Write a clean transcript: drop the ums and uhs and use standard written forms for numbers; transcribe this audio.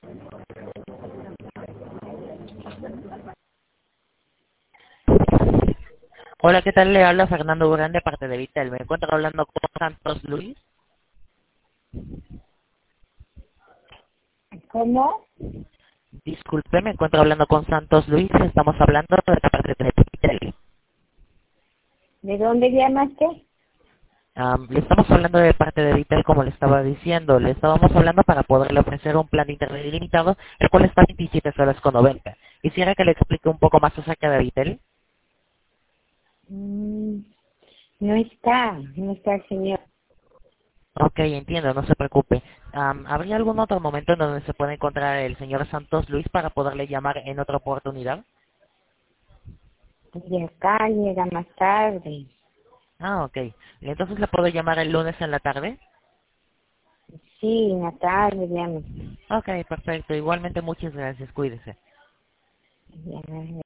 Hola, ¿qué tal? Le habla Fernando Durán de parte de Vitel. Me encuentro hablando con Santos Luis. ¿Cómo? Disculpe, me encuentro hablando con Santos Luis. Estamos hablando de parte de Vitel. ¿De dónde llamaste? Le estamos hablando de parte de Vitel, como le estaba diciendo. Le estábamos hablando para poderle ofrecer un plan de internet ilimitado, el cual está 27 horas con 90. Quisiera que le explique un poco más acerca de Vitel. Mm, no está el señor. Ok, entiendo, no se preocupe. ¿Habría algún otro momento en donde se pueda encontrar el señor Santos Luis para poderle llamar en otra oportunidad? Y acá llega más tarde. Ah, ok. Entonces le puedo llamar el lunes en la tarde. Sí, en la tarde llama. Ok, perfecto. Igualmente muchas gracias. Cuídese. Ya,